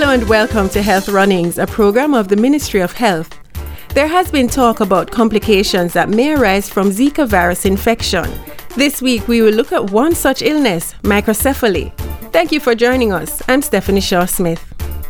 Hello and welcome to Health Runnings, a program of the Ministry of Health. There has been talk about complications that may arise from Zika virus infection. This week we will look at one such illness, microcephaly. Thank you for joining us. I'm Stephanie Shaw-Smith.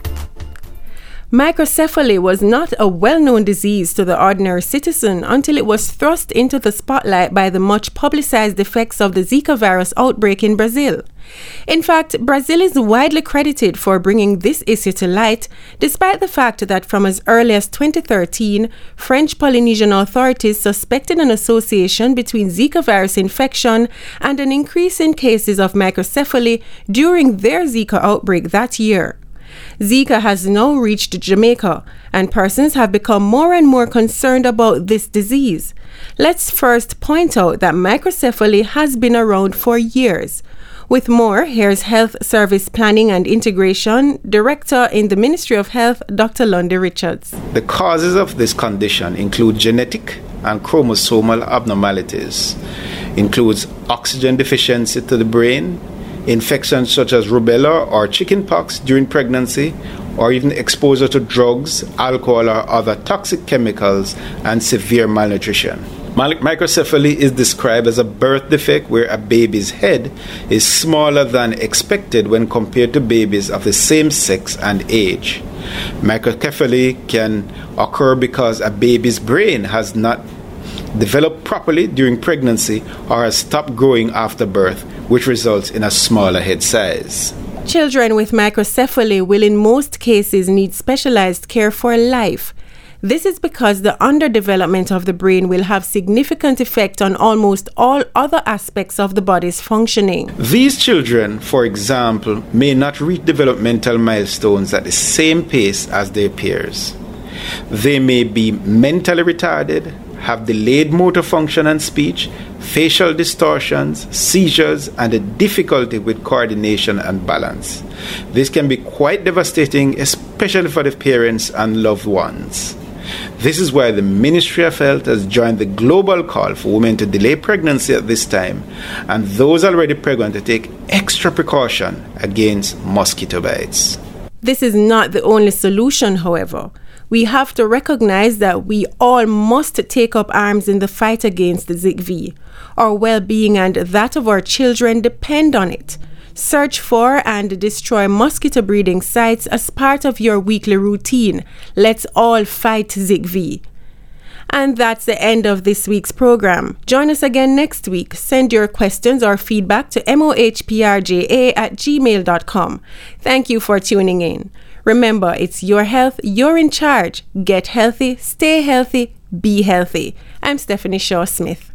Microcephaly was not a well-known disease to the ordinary citizen until it was thrust into the spotlight by the much publicized effects of the Zika virus outbreak in Brazil. In fact, Brazil is widely credited for bringing this issue to light, despite the fact that from as early as 2013, French Polynesian authorities suspected an association between Zika virus infection and an increase in cases of microcephaly during their Zika outbreak that year. Zika has now reached Jamaica, and persons have become more and more concerned about this disease. Let's first point out that microcephaly has been around for years. With more, here's Health Service Planning and Integration Director in the Ministry of Health, Dr. Lundy Richards. The causes of this condition include genetic and chromosomal abnormalities, includes oxygen deficiency to the brain, infections such as rubella or chickenpox during pregnancy, or even exposure to drugs, alcohol, or other toxic chemicals, and severe malnutrition. Microcephaly is described as a birth defect where a baby's head is smaller than expected when compared to babies of the same sex and age. Microcephaly can occur because a baby's brain has not developed properly during pregnancy or has stopped growing after birth, which results in a smaller head size. Children with microcephaly will in most cases need specialized care for life. This is because the underdevelopment of the brain will have significant effect on almost all other aspects of the body's functioning. These children, for example, may not reach developmental milestones at the same pace as their peers. They may be mentally retarded, have delayed motor function and speech, facial distortions, seizures, and a difficulty with coordination and balance. This can be quite devastating, especially for the parents and loved ones. This is why the Ministry of Health has joined the global call for women to delay pregnancy at this time, and those already pregnant to take extra precaution against mosquito bites. This is not the only solution, however. We have to recognize that we all must take up arms in the fight against the ZIKV. Our well-being and that of our children depend on it. Search for and destroy mosquito breeding sites as part of your weekly routine. Let's all fight ZIKV. And that's the end of this week's program. Join us again next week. Send your questions or feedback to mohprja@gmail.com. Thank you for tuning in. Remember, it's your health, you're in charge. Get healthy, stay healthy, be healthy. I'm Stephanie Shaw-Smith.